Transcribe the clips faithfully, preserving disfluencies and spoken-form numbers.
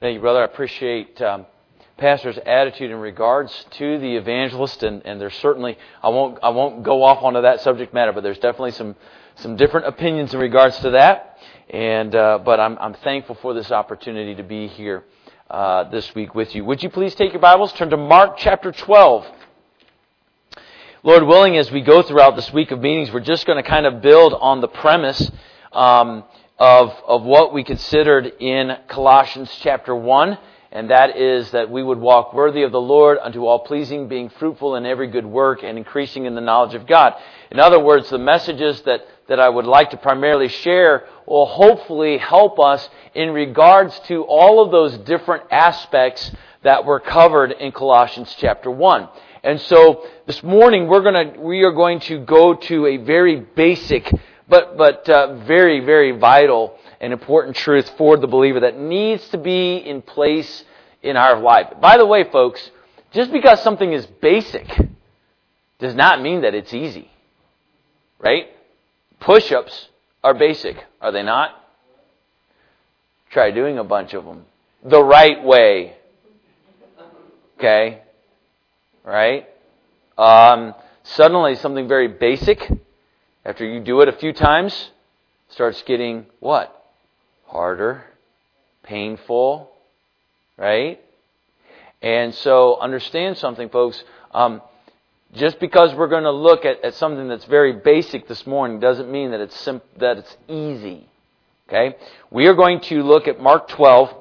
Thank you, brother. I appreciate um, Pastor's attitude in regards to the evangelist, and, and there's certainly I won't I won't go off onto that subject matter, but there's definitely some some different opinions in regards to that. And uh, but I'm I'm thankful for this opportunity to be here uh, this week with you. Would you please take your Bibles, turn to Mark chapter twelve. Lord willing, as we go throughout this week of meetings, we're just going to kind of build on the premise um, of of what we considered in Colossians chapter one, and that is that we would walk worthy of the Lord unto all pleasing, being fruitful in every good work and increasing in the knowledge of God. In other words, the messages that, that I would like to primarily share will hopefully help us in regards to all of those different aspects that were covered in Colossians chapter one. And so this morning we're going to we are going to go to a very basic but but uh, very very vital and important truth for the believer that needs to be in place in our life. By the way, folks, just because something is basic does not mean that it's easy. Right? Push-ups are basic, are they not? Try doing a bunch of them the right way. Okay? Right? Um, suddenly something very basic, after you do it a few times, starts getting what? Harder, painful, right? And so understand something, folks. Um, just because we're going to look at, at something that's very basic this morning doesn't mean that it's sim- that it's easy. Okay? We are going to look at Mark twelve.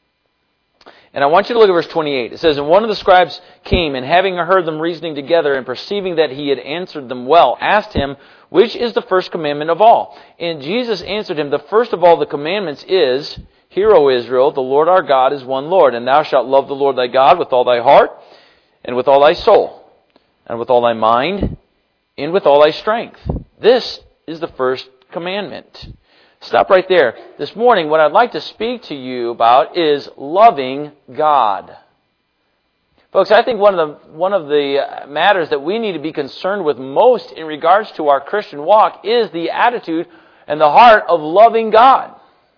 And I want you to look at verse twenty-eight. It says, "And one of the scribes came, and having heard them reasoning together, and perceiving that he had answered them well, asked him, Which is the first commandment of all? And Jesus answered him, The first of all the commandments is, Hear, O Israel, the Lord our God is one Lord, and thou shalt love the Lord thy God with all thy heart, and with all thy soul, and with all thy mind, and with all thy strength. This is the first commandment." Stop right there. This morning, what I'd like to speak to you about is loving God. Folks, I think one of the one of the matters that we need to be concerned with most in regards to our Christian walk is the attitude and the heart of loving God.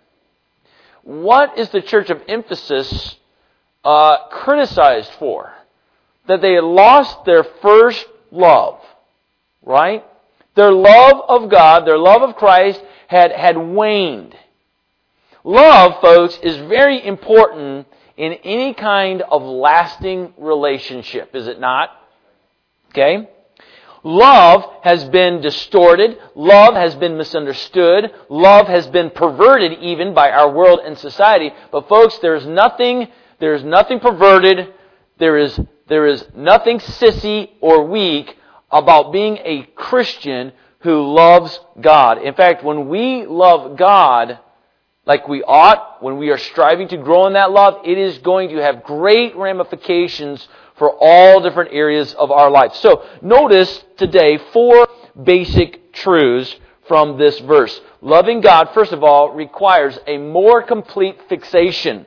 What is the Church of Ephesus uh, criticized for? That they had lost their first love, right? Their love of God, their love of Christ had, had waned. Love, folks, is very important in any kind of lasting relationship, is it not? Okay? Love has been distorted. Love has been misunderstood. Love has been perverted even by our world and society. But folks, there's nothing, there's nothing perverted. There is, there is nothing sissy or weak about being a Christian who loves God. In fact, when we love God like we ought, when we are striving to grow in that love, it is going to have great ramifications for all different areas of our life. So, notice today four basic truths from this verse. Loving God, first of all, requires a more complete fixation.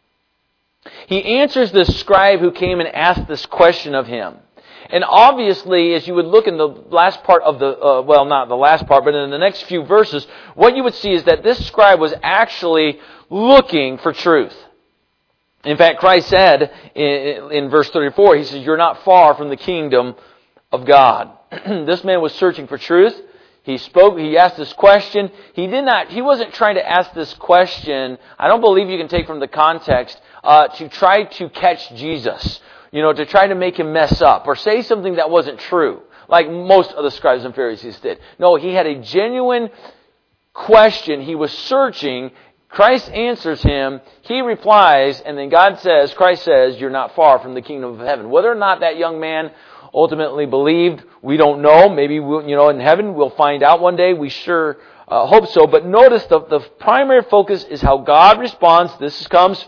He answers this scribe who came and asked this question of him. And obviously, as you would look in the last part of the, uh, well, not the last part, but in the next few verses, what you would see is that this scribe was actually looking for truth. In fact, Christ said in, in verse thirty-four, He says, "You're not far from the kingdom of God." This man was searching for truth. He spoke, he asked this question. He did not, he wasn't trying to ask this question, I don't believe you can take from the context, uh, to try to catch Jesus. You know, to try to make him mess up or say something that wasn't true, like most of the scribes and Pharisees did. No, he had a genuine question. He was searching. Christ answers him. He replies, and then God says, Christ says, "You're not far from the kingdom of heaven." Whether or not that young man ultimately believed, we don't know. Maybe, we'll, you know, in heaven we'll find out one day. We sure uh, hope so. But notice the, the primary focus is how God responds. This comes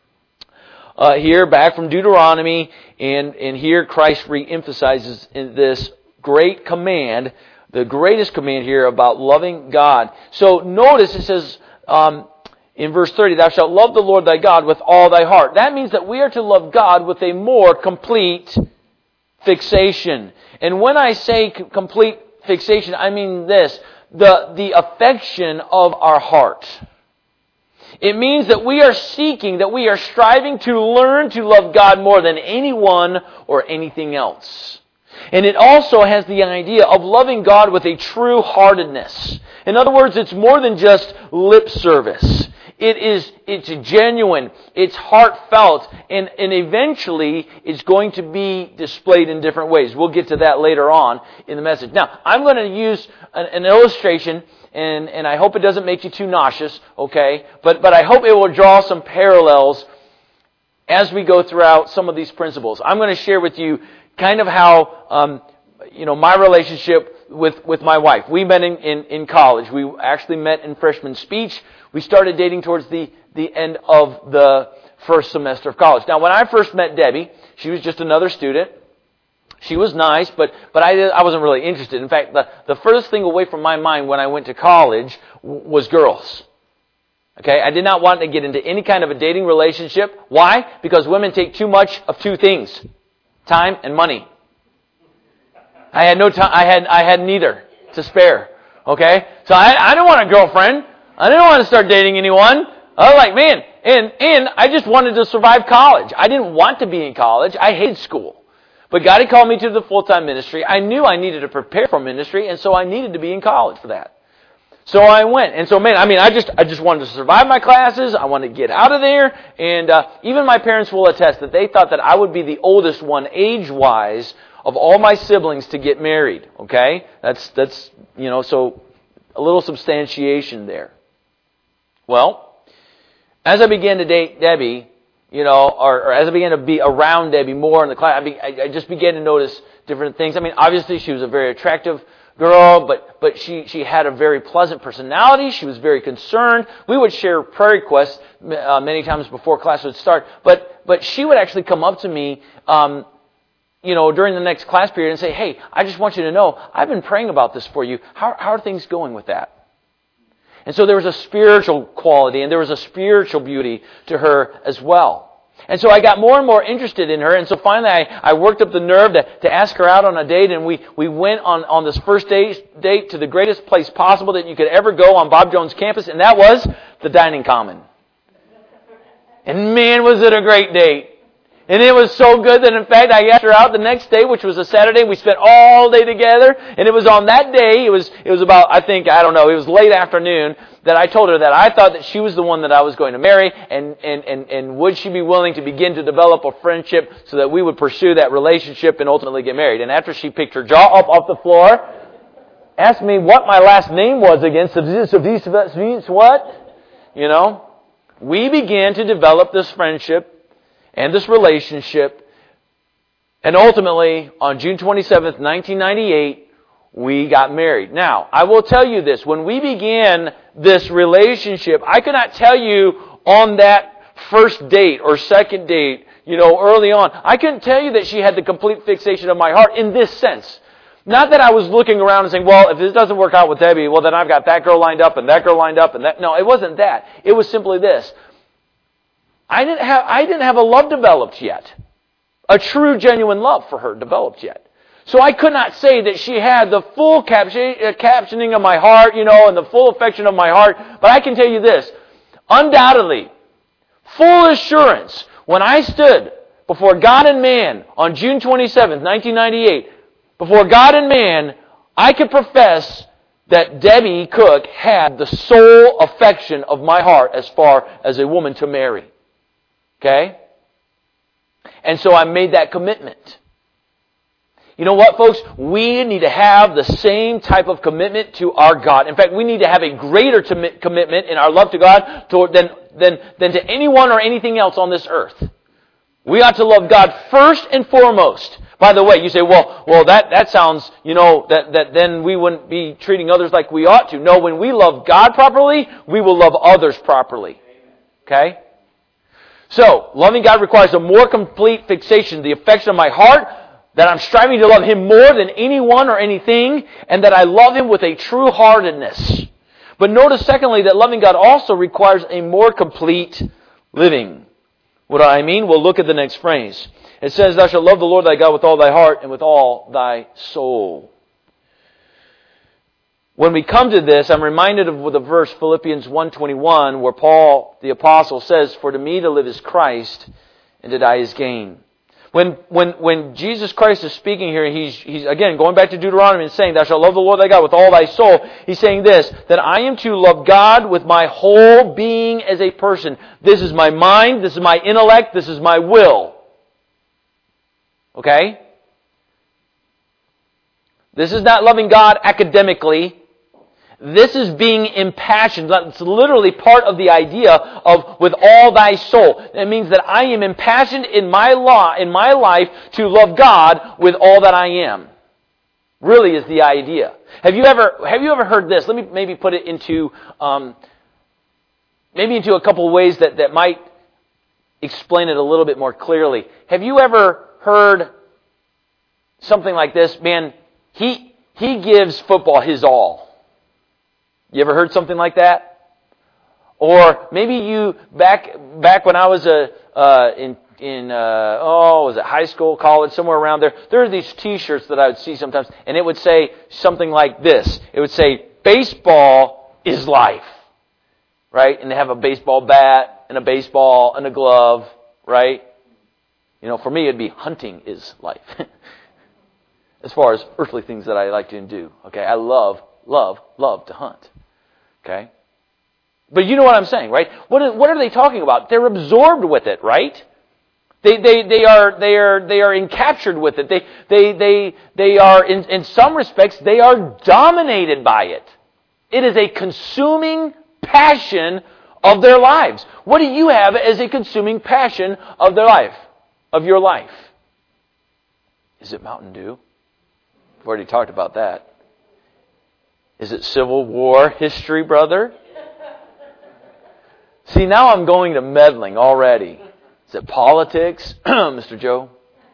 Uh, here, back from Deuteronomy, and, and here Christ re-emphasizes in this great command, the greatest command here about loving God. So notice it says um, in verse thirty, "Thou shalt love the Lord thy God with all thy heart." That means that we are to love God with a more complete fixation. And when I say c- complete fixation, I mean this, the, the affection of our heart. It means that we are seeking, that we are striving to learn to love God more than anyone or anything else. And it also has the idea of loving God with a true heartedness. In other words, it's more than just lip service. It is, it's genuine, it's heartfelt, and, and eventually it's going to be displayed in different ways. We'll get to that later on in the message. Now, I'm going to use an, an illustration, and, and I hope it doesn't make you too nauseous, okay? But, but I hope it will draw some parallels as we go throughout some of these principles. I'm going to share with you kind of how, um, you know, my relationship with, with my wife. We met in, in, in college. We actually met in freshman speech. We started dating towards the, the end of the first semester of college. Now, when I first met Debbie, she was just another student. She was nice, but, but I, I wasn't really interested. In fact, the, the furthest thing away from my mind when I went to college w- was girls. Okay, I did not want to get into any kind of a dating relationship. Why? Because women take too much of two things: time and money. I had no time. I had I had neither to spare. Okay, so I I didn't want a girlfriend. I didn't want to start dating anyone. I was like, man, and and I just wanted to survive college. I didn't want to be in college. I hated school. But God had called me to the full-time ministry. I knew I needed to prepare for ministry, and so I needed to be in college for that. So I went. And so, man, I mean, I just I just wanted to survive my classes. I wanted to get out of there. And uh, even my parents will attest that they thought that I would be the oldest one, age-wise, of all my siblings to get married. Okay? That's, that's you know, so a little substantiation there. Well, as I began to date Debbie, you know, or, or as I began to be around Debbie more in the class, I, be, I, I just began to notice different things. I mean, obviously she was a very attractive girl, but but she, she had a very pleasant personality. She was very concerned. We would share prayer requests uh, many times before class would start. But but she would actually come up to me, um, you know, during the next class period and say, "Hey, I just want you to know, I've been praying about this for you. How how are things going with that?" And so there was a spiritual quality and there was a spiritual beauty to her as well. And so I got more and more interested in her, and so finally I, I worked up the nerve to, to ask her out on a date, and we, we went on, on this first date, date to the greatest place possible that you could ever go on Bob Jones campus, and that was the Dining Common. And man, was it a great date. And it was so good that, in fact, I asked her out the next day, which was a Saturday. We spent all day together. And it was on that day, it was it was about, I think, I don't know, it was late afternoon, that I told her that I thought that she was the one that I was going to marry. And, and, and, and would she be willing to begin to develop a friendship so that we would pursue that relationship and ultimately get married. And after she picked her jaw up off the floor, asked me what my last name was again, what? You know, we began to develop this friendship and this relationship, and ultimately, on June twenty-seventh, nineteen ninety-eight, we got married. Now, I will tell you this, when we began this relationship, I could not tell you on that first date or second date, you know, early on, I couldn't tell you that she had the complete fixation of my heart in this sense. Not that I was looking around and saying, well, if this doesn't work out with Debbie, well, then I've got that girl lined up and that girl lined up and that. No, it wasn't that. It was simply this. I didn't have I didn't have a love developed yet. A true, genuine love for her developed yet. So I could not say that she had the full caption, uh, captioning of my heart, you know, and the full affection of my heart. But I can tell you this. Undoubtedly, full assurance, when I stood before God and man on June twenty-seventh, nineteen ninety-eight, before God and man, I could profess that Debbie Cook had the sole affection of my heart as far as a woman to marry. Okay? And so I made that commitment. You know what, folks? We need to have the same type of commitment to our God. In fact, we need to have a greater to- commitment in our love to God to, than, than, than to anyone or anything else on this earth. We ought to love God first and foremost. By the way, you say, well, well, that, that sounds, you know, that, that then we wouldn't be treating others like we ought to. No, when we love God properly, we will love others properly. Okay? So, loving God requires a more complete fixation, the affection of my heart, that I'm striving to love Him more than anyone or anything, and that I love Him with a true heartedness. But notice, secondly, that loving God also requires a more complete living. What do I mean? We'll look at the next phrase. It says, thou shalt love the Lord thy God with all thy heart and with all thy soul. when we come to this, I'm reminded of the verse Philippians one twenty-one, where Paul, the apostle, says, "For to me to live is Christ, and to die is gain." When when when Jesus Christ is speaking here, he's he's again going back to Deuteronomy and saying, "Thou shalt love the Lord thy God with all thy soul." He's saying this, that I am to love God with my whole being as a person. This is my mind, this is my intellect, this is my will. Okay? This is not loving God academically. This is being impassioned. It's literally part of the idea of with all thy soul. It means that I am impassioned in my law, in my life to love God with all that I am. Really is the idea. Have you ever have you ever heard this? Let me maybe put it into um, maybe into a couple of ways that, that might explain it a little bit more clearly. Have you ever heard something like this? Man, he he gives football his all. You ever heard something like that? Or maybe you back back when I was a uh, in in uh, oh was it high school, college, somewhere around there? There are these T-shirts that I would see sometimes, and it would say something like this. It would say, "Baseball is life," right? And they have a baseball bat and a baseball and a glove, right? You know, for me it'd be hunting is life. As far as earthly things that I like to do, okay, I love love love to hunt. Okay? But you know what I'm saying, right? What are, what are they talking about? They're absorbed with it, right? They they they are they are they are encaptured with it. They they they they are in, in some respects they are dominated by it. It is a consuming passion of their lives. What do you have as a consuming passion of their life? Of your life? Is it Mountain Dew? We've already talked about that. Is it Civil War history, brother? See, now I'm going to meddling already. Is it politics, Mister Joe?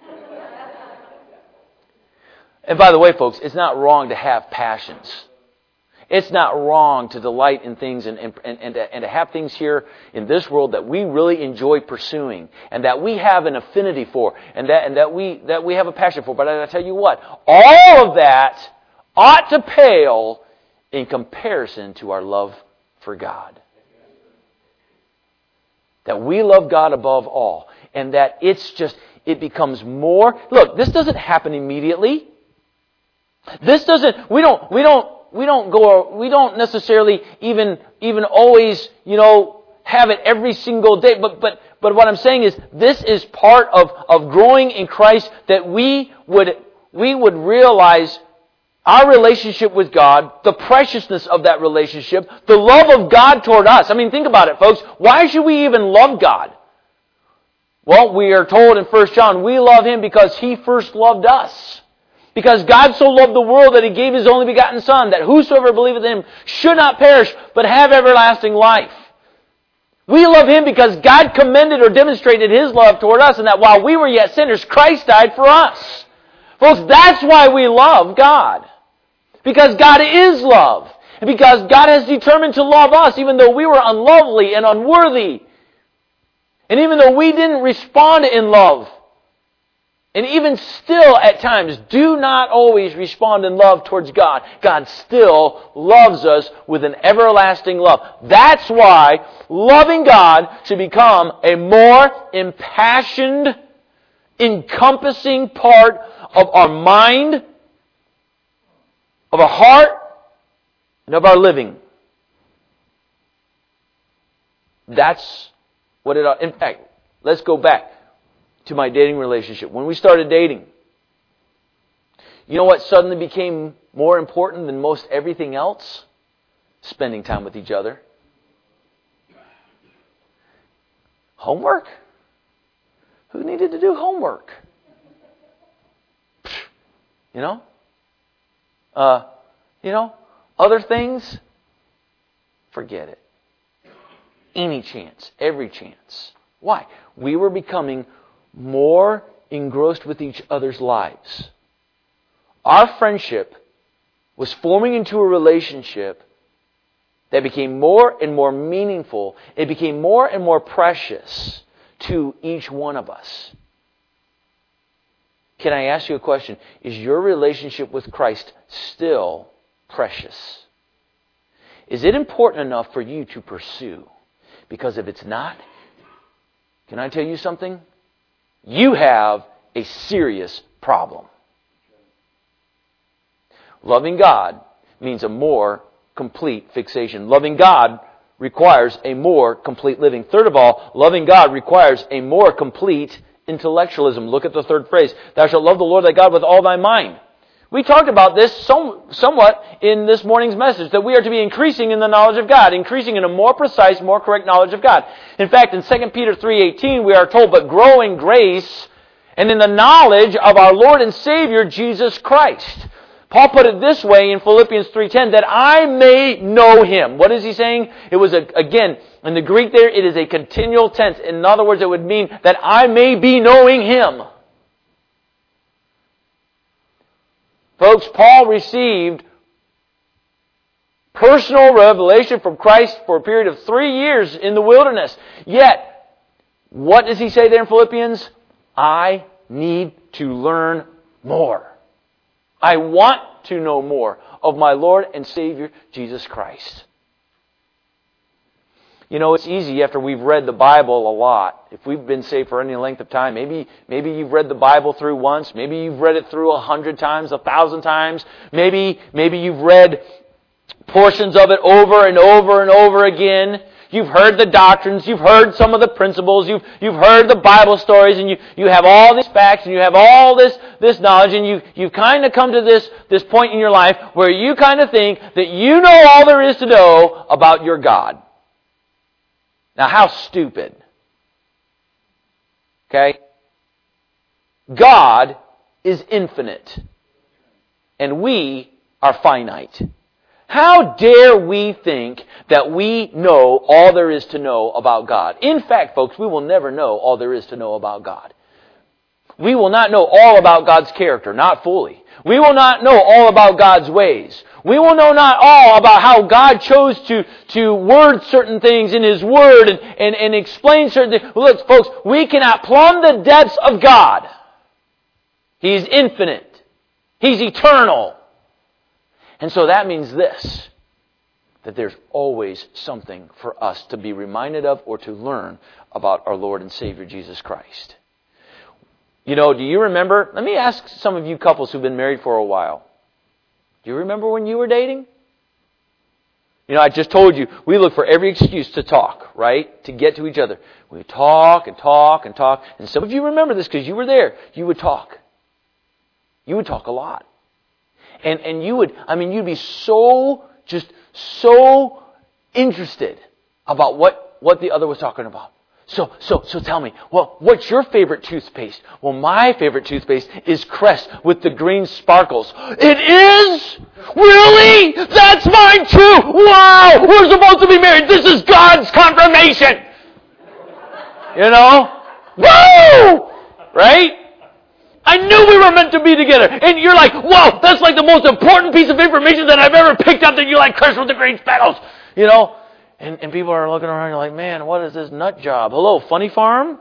And by the way, folks, it's not wrong to have passions. It's not wrong to delight in things and, and, and, to, and to have things here in this world that we really enjoy pursuing and that we have an affinity for and that, and that we that we have a passion for. But I tell you what, all of that ought to pale in comparison to our love for God. That we love God above all. And that it's just, it becomes more. Look, this doesn't happen immediately. This doesn't, we don't, we don't, we don't go, we don't necessarily even, even always, you know, have it every single day. But, but, but what I'm saying is, this is part of, of growing in Christ, that we would, we would realize our relationship with God, the preciousness of that relationship, the love of God toward us. I mean, think about it, folks. Why should we even love God? Well, we are told in First John, we love Him because He first loved us. Because God so loved the world that He gave His only begotten Son, that whosoever believeth in Him should not perish, but have everlasting life. We love Him because God commended or demonstrated His love toward us, and that while we were yet sinners, Christ died for us. Folks, that's why we love God. Because God is love. And because God has determined to love us even though we were unlovely and unworthy. And even though we didn't respond in love. And even still at times do not always respond in love towards God. God still loves us with an everlasting love. That's why loving God should become a more impassioned, encompassing part of our mind, of our heart, and of our living. That's what it ought. In fact, let's go back to my dating relationship. When we started dating, you know what suddenly became more important than most everything else? Spending time with each other. Homework? Who needed to do homework? You know? Uh, you know, other things, forget it. Any chance, every chance. Why? We were becoming more engrossed with each other's lives. Our friendship was forming into a relationship that became more and more meaningful. It became more and more precious to each one of us. Can I ask you a question? Is your relationship with Christ still precious Is it important enough for you to pursue? Because if it's not, can I tell you something? You have a serious problem. Loving God means a more complete fixation. Loving God requires a more complete living. Third of all, loving God requires a more complete intellectualism. Look at the third phrase. Thou shalt love the Lord thy God with all thy mind. We talked about this some, somewhat in this morning's message, that we are to be increasing in the knowledge of God, increasing in a more precise, more correct knowledge of God. In fact, in Second Peter three eighteen, we are told, but grow in grace and in the knowledge of our Lord and Savior, Jesus Christ. Paul put it this way in Philippians three ten, that I may know Him. What is he saying? It was, a, again, in the Greek there, it is a continual tense. In other words, it would mean that I may be knowing Him. Folks, Paul received personal revelation from Christ for a period of three years in the wilderness. Yet, what does he say there in Philippians? I need to learn more. I want to know more of my Lord and Savior, Jesus Christ. You know, it's easy after we've read the Bible a lot. If we've been saved for any length of time, maybe maybe you've read the Bible through once, maybe you've read it through a hundred times, a thousand times, maybe maybe you've read portions of it over and over and over again. You've heard the doctrines, you've heard some of the principles, you've you've heard the Bible stories, and you, you have all these facts, and you have all this, this knowledge, and you, you've kind of come to this, this point in your life where you kind of think that you know all there is to know about your God. Now, how stupid. Okay? God is infinite, and we are finite. How dare we think that we know all there is to know about God? In fact, folks, we will never know all there is to know about God. We will not know all about God's character, not fully. We will not know all about God's ways. We will know not all about how God chose to, to word certain things in His Word and, and, and explain certain things. Look, folks, we cannot plumb the depths of God. He is infinite. He's eternal. And so that means this, that there's always something for us to be reminded of or to learn about our Lord and Savior Jesus Christ. You know, do you remember? Let me ask some of you couples who've been married for a while. Do you remember when you were dating? You know, I just told you, we look for every excuse to talk, right? To get to each other. We talk and talk and talk. And some of you remember this because you were there. You would talk. You would talk a lot. And and you would, I mean, you'd be so, just so interested about what, what the other was talking about. So, so, so tell me, well, what's your favorite toothpaste? Well, my favorite toothpaste is Crest with the green sparkles. It is? Really? That's mine too! Wow! We're supposed to be married! This is God's confirmation! You know? Woo! Right? I knew we were meant to be together. And you're like, wow, that's like the most important piece of information that I've ever picked up, that you like Crest with the green sparkles. You know? And, and people are looking around and you're like, man, what is this nut job? Hello, Funny Farm?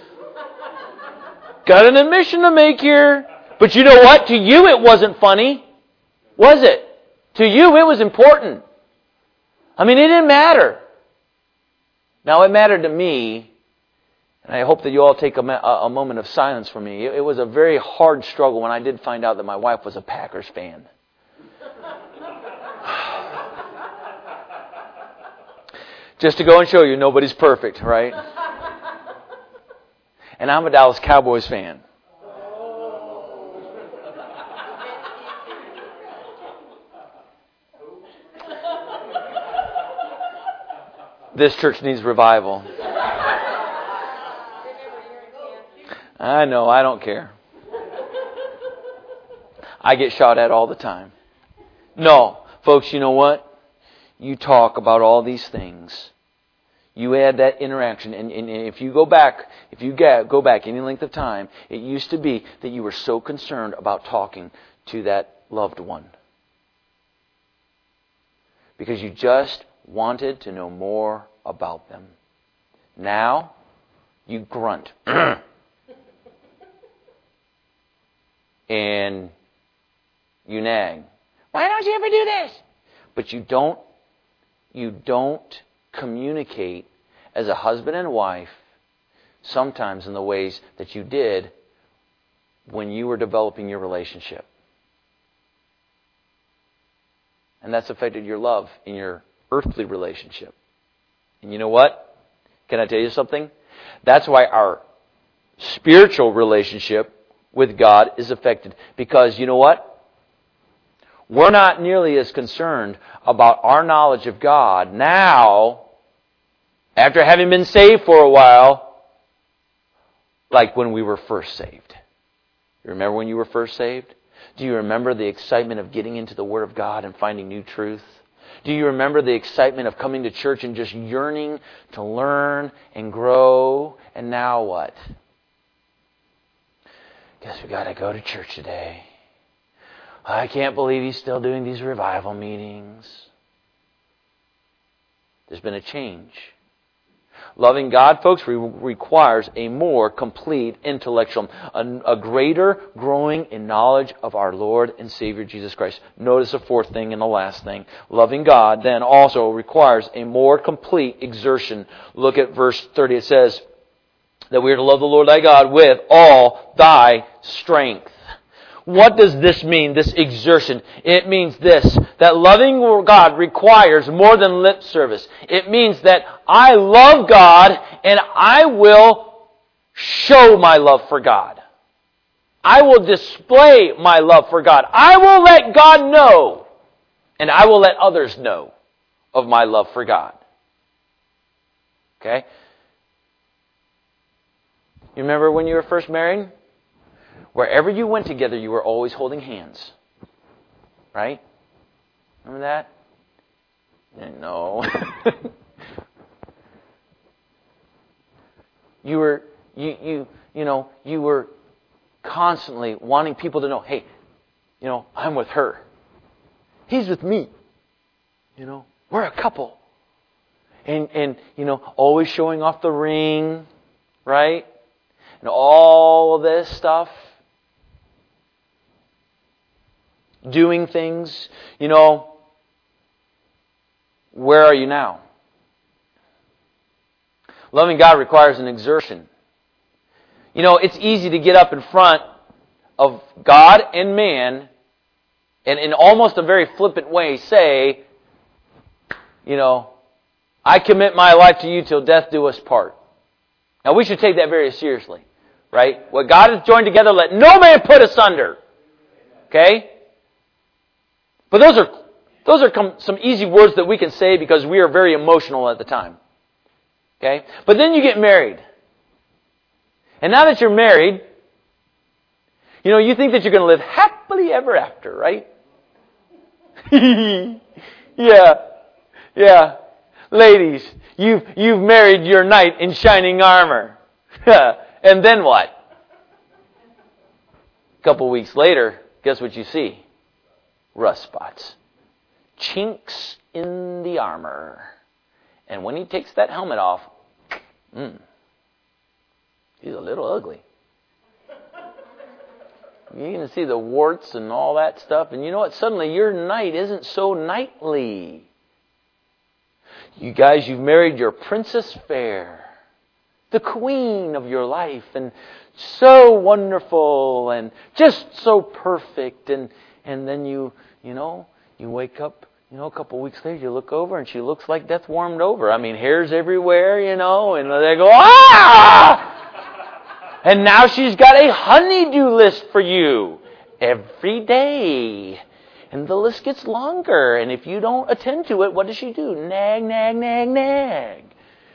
Got an admission to make here. But you know what? To you it wasn't funny. Was it? To you it was important. I mean, it didn't matter. Now it mattered to me. And I hope that you all take a, a moment of silence for me. It, it was a very hard struggle when I did find out that my wife was a Packers fan. Just to go and show you, nobody's perfect, right? And I'm a Dallas Cowboys fan. This church needs revival. I know, I don't care. I get shot at all the time. No, folks, you know what? You talk about all these things. You had that interaction, and, and if you go back, if you get, go back any length of time, it used to be that you were so concerned about talking to that loved one. Because you just wanted to know more about them. Now, you grunt. And you nag. Why don't you ever do this? But you don't you don't communicate as a husband and wife sometimes in the ways that you did when you were developing your relationship. And that's affected your love in your earthly relationship. And you know what? Can I tell you something? That's why our spiritual relationship with God is affected. Because you know what? We're not nearly as concerned about our knowledge of God now, after having been saved for a while, like when we were first saved. You remember when you were first saved? Do you remember the excitement of getting into the Word of God and finding new truth? Do you remember the excitement of coming to church and just yearning to learn and grow? And now what? Guess we got to go to church today. I can't believe he's still doing these revival meetings. There's been a change. Loving God, folks, re- requires a more complete intellectual, a, a greater growing in knowledge of our Lord and Savior Jesus Christ. Notice the fourth thing and the last thing. Loving God then also requires a more complete exertion. Look at verse thirty. It says that we are to love the Lord thy God with all thy strength. What does this mean, this exertion? It means this, that loving God requires more than lip service. It means that I love God and I will show my love for God. I will display my love for God. I will let God know and I will let others know of my love for God. Okay? You remember when you were first married? Wherever you went together, you were always holding hands. Right? Remember that? No. you were, you, you, you know, you were constantly wanting people to know, hey, you know, I'm with her. He's with me. You know, we're a couple. And, and, you know, always showing off the ring. Right? And all of this stuff. Doing things, you know, where are you now? Loving God requires an exertion. You know, it's easy to get up in front of God and man and in almost a very flippant way say, you know, I commit my life to you till death do us part. Now we should take that very seriously, right? What God has joined together, let no man put asunder. Okay? But those are those are some easy words that we can say because we are very emotional at the time. Okay? But then you get married. And now that you're married, you know, you think that you're going to live happily ever after, right? yeah. Yeah. Ladies, you've you've married your knight in shining armor. And then what? A couple weeks later, guess what you see? Rust spots. Chinks in the armor. And when he takes that helmet off, mm, he's a little ugly. You can see the warts and all that stuff. And you know what? Suddenly your knight isn't so knightly. You guys, you've married your Princess Fair. The queen of your life. And so wonderful. And just so perfect. And And then you, you know, you wake up, you know, a couple of weeks later, you look over and she looks like death warmed over. I mean, hairs everywhere, you know, and they go, ah! And now she's got a honeydew list for you every day. And the list gets longer. And if you don't attend to it, what does she do? Nag, nag, nag, nag.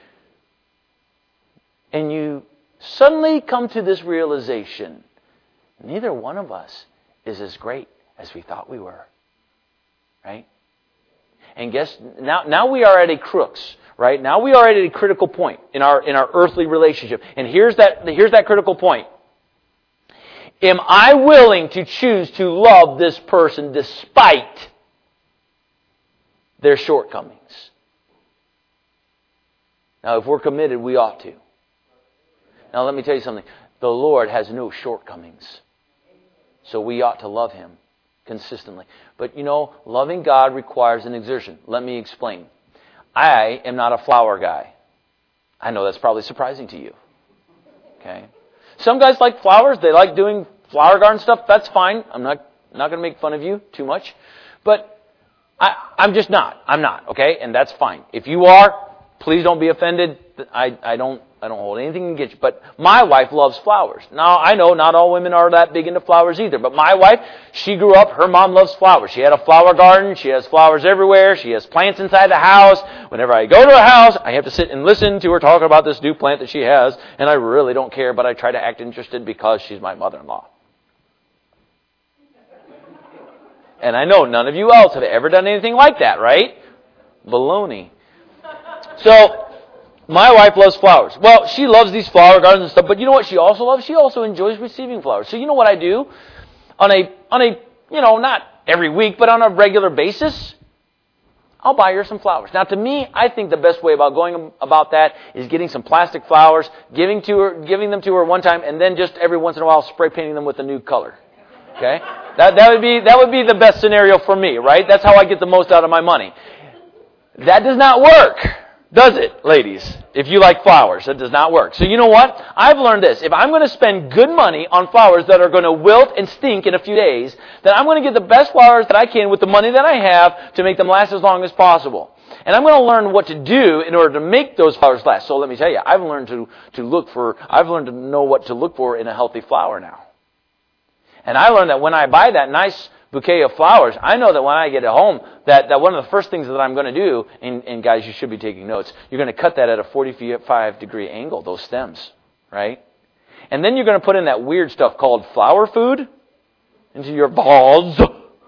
And you suddenly come to this realization. Neither one of us is as great as we thought we were. Right? And guess, now, now we are at a crux. Right? Now we are at a critical point in our, in our earthly relationship. And here's that, here's that critical point. Am I willing to choose to love this person despite their shortcomings? Now, if we're committed, we ought to. Now, let me tell you something. The Lord has no shortcomings. So we ought to love Him consistently. But, you know, loving God requires an exertion. Let me explain. I am not a flower guy. I know that's probably surprising to you. Okay? Some guys like flowers. They like doing flower garden stuff. That's fine. I'm not not going to make fun of you too much. But I, I'm just not. I'm not. Okay? And that's fine. If you are, please don't be offended. I, I don't I don't hold anything against you. But my wife loves flowers. Now, I know not all women are that big into flowers either. But my wife, she grew up, her mom loves flowers. She had a flower garden. She has flowers everywhere. She has plants inside the house. Whenever I go to her house, I have to sit and listen to her talk about this new plant that she has. And I really don't care, but I try to act interested because she's my mother-in-law. And I know none of you else have ever done anything like that, right? Baloney. So, my wife loves flowers. Well, she loves these flower gardens and stuff, but you know what she also loves? She also enjoys receiving flowers. So you know what I do? On a, on a, you know, not every week, but on a regular basis, I'll buy her some flowers. Now to me, I think the best way about going about that is getting some plastic flowers, giving to her, giving them to her one time, and then just every once in a while spray painting them with a new color. Okay? That, that would be, that would be the best scenario for me, right? That's how I get the most out of my money. That does not work. Does it, ladies? If you like flowers, it does not work. So you know what? I've learned this. If I'm going to spend good money on flowers that are going to wilt and stink in a few days, then I'm going to get the best flowers that I can with the money that I have to make them last as long as possible. And I'm going to learn what to do in order to make those flowers last. So let me tell you, I've learned to, to look for, I've learned to know what to look for in a healthy flower now. And I learned that when I buy that nice bouquet of flowers, I know that when I get it home, that, that one of the first things that I'm going to do, and, and guys, you should be taking notes, you're going to cut that at a forty-five degree angle, those stems, right? And then you're going to put in that weird stuff called flower food into your balls.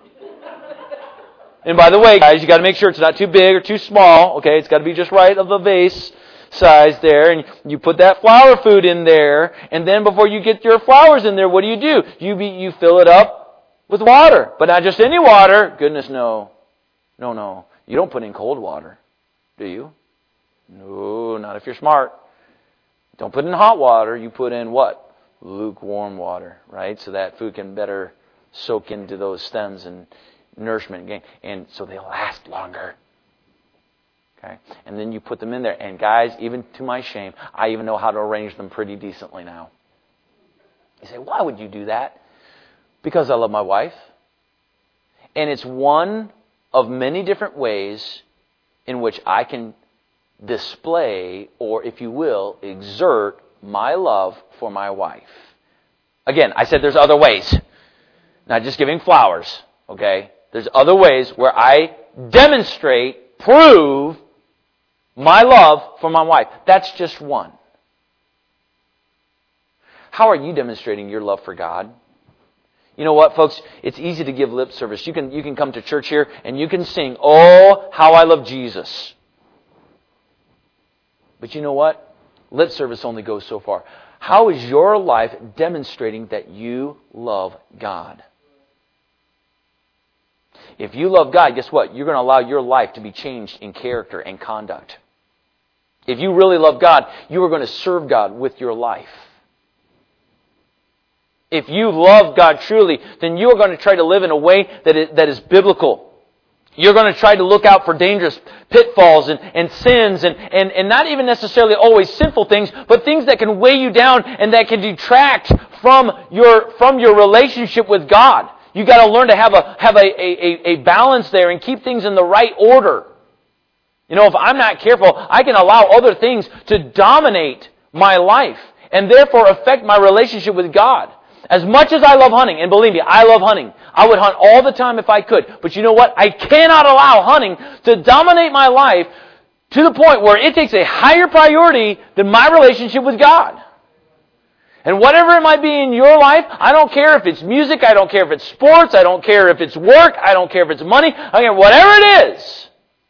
And by the way, guys, you got to make sure it's not too big or too small, okay? It's got to be just right of the vase size there, and you put that flower food in there, and then before you get your flowers in there, what do you do? You be, you fill it up with water, but not just any water. Goodness, no. No, no. You don't put in cold water, do you? No, not if you're smart. Don't put in hot water. You put in what? Lukewarm water, right? So that food can better soak into those stems and nourishment gain. And so they last longer. Okay? And then you put them in there. And guys, even to my shame, I even know how to arrange them pretty decently now. You say, why would you do that? Because I love my wife. And it's one of many different ways in which I can display, or if you will, exert my love for my wife. Again, I said there's other ways. Not just giving flowers, okay? There's other ways where I demonstrate, prove my love for my wife. That's just one. How are you demonstrating your love for God? You know what, folks? It's easy to give lip service. You can, you can come to church here and you can sing, "Oh, how I love Jesus." But you know what? Lip service only goes so far. How is your life demonstrating that you love God? If you love God, guess what? You're going to allow your life to be changed in character and conduct. If you really love God, you are going to serve God with your life. If you love God truly, then you are going to try to live in a way that is, that is biblical. You're going to try to look out for dangerous pitfalls and, and sins and, and, and not even necessarily always sinful things, but things that can weigh you down and that can detract from your, from your relationship with God. You've got to learn to have a, have a, a, a balance there and keep things in the right order. You know, if I'm not careful, I can allow other things to dominate my life and therefore affect my relationship with God. As much as I love hunting, and believe me, I love hunting. I would hunt all the time if I could. But you know what? I cannot allow hunting to dominate my life to the point where it takes a higher priority than my relationship with God. And whatever it might be in your life, I don't care if it's music, I don't care if it's sports, I don't care if it's work, I don't care if it's money, I don't care whatever it is.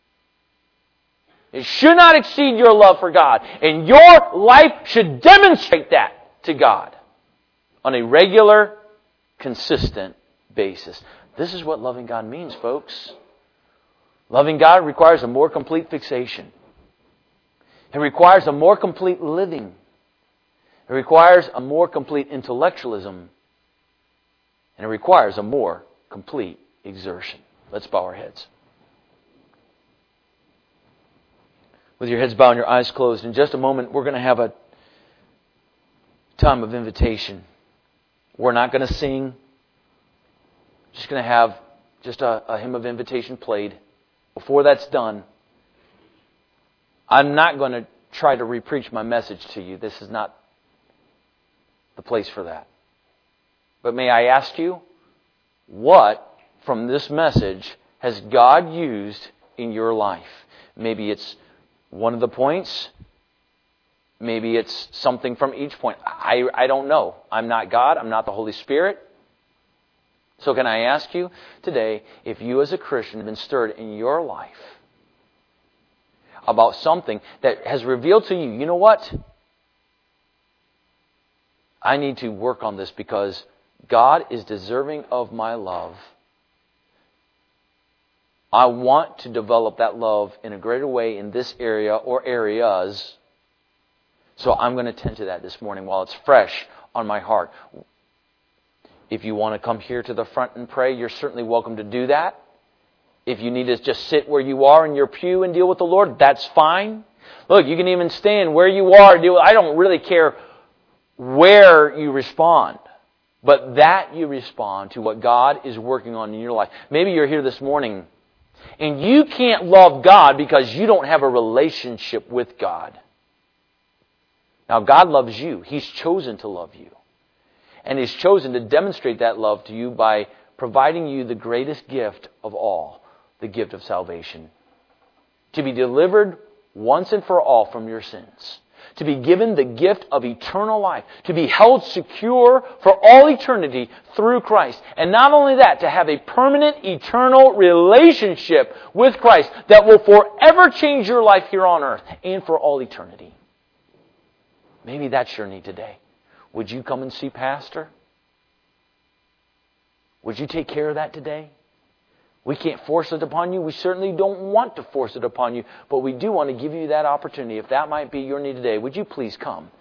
It should not exceed your love for God. And your life should demonstrate that to God on a regular, consistent basis. This is what loving God means, folks. Loving God requires a more complete fixation. It requires a more complete living. It requires a more complete intellectualism. And it requires a more complete exertion. Let's bow our heads. with your heads bowed and your eyes closed, in just a moment we're going to have a time of invitation. We're not going to sing. Just going to have just a, a hymn of invitation played. Before that's done, I'm not going to try to re-preach my message to you. This is not the place for that. But may I ask you, what from this message has God used in your life? Maybe it's one of the points. Maybe it's something from each point. I, I don't know. I'm not God. I'm not the Holy Spirit. So can I ask you today, if you as a Christian have been stirred in your life about something that has revealed to you, you know what? I need to work on this because God is deserving of my love. I want to develop that love in a greater way in this area or areas. So I'm going to tend to that this morning while it's fresh on my heart. If you want to come here to the front and pray, you're certainly welcome to do that. If you need to just sit where you are in your pew and deal with the Lord, that's fine. Look, you can even stand where you are and deal with, I don't really care where you respond, but that you respond to what God is working on in your life. Maybe you're here this morning and you can't love God because you don't have a relationship with God. Now, God loves you. He's chosen to love you. And He's chosen to demonstrate that love to you by providing you the greatest gift of all, the gift of salvation. To be delivered once and for all from your sins. To be given the gift of eternal life. To be held secure for all eternity through Christ. And not only that, to have a permanent, eternal relationship with Christ that will forever change your life here on earth and for all eternity. Maybe that's your need today. Would you come and see Pastor? Would you take care of that today? We can't force it upon you. We certainly don't want to force it upon you. But we do want to give you that opportunity. If that might be your need today, would you please come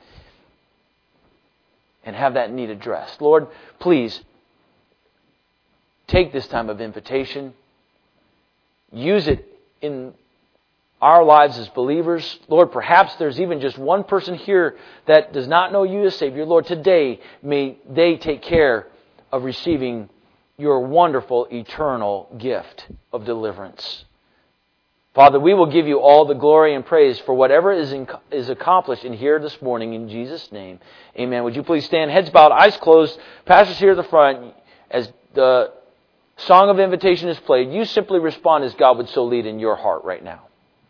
and have that need addressed? Lord, please take this time of invitation. Use it in our lives as believers. Lord, perhaps there's even just one person here that does not know you as Savior. Lord, today may they take care of receiving your wonderful eternal gift of deliverance. Father, we will give you all the glory and praise for whatever is in, is accomplished in here this morning in Jesus' name. Amen. Would you please stand, heads bowed, eyes closed. Pastor's here at the front. As the song of invitation is played, you simply respond as God would so lead in your heart right now.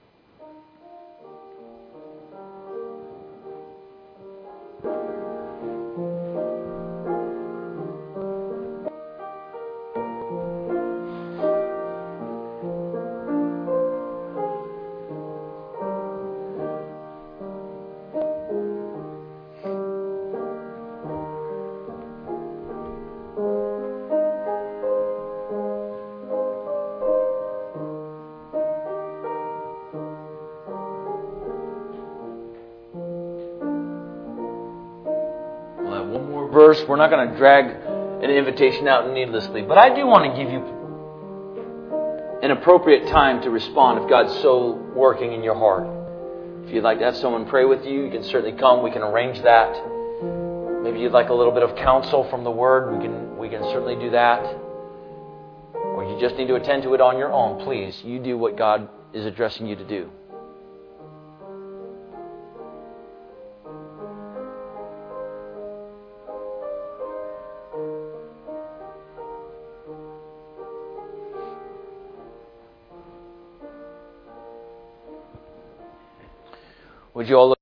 Verse. We're not going to drag an invitation out needlessly, but I do want to give you an appropriate time to respond if God's so working in your heart. If you'd like to have someone pray with you, you can certainly come. We can arrange that. Maybe you'd like a little bit of counsel from the Word. We can we can certainly do that. Or you just need to attend to it on your own. Please, you do what God is addressing you to do. Would you all look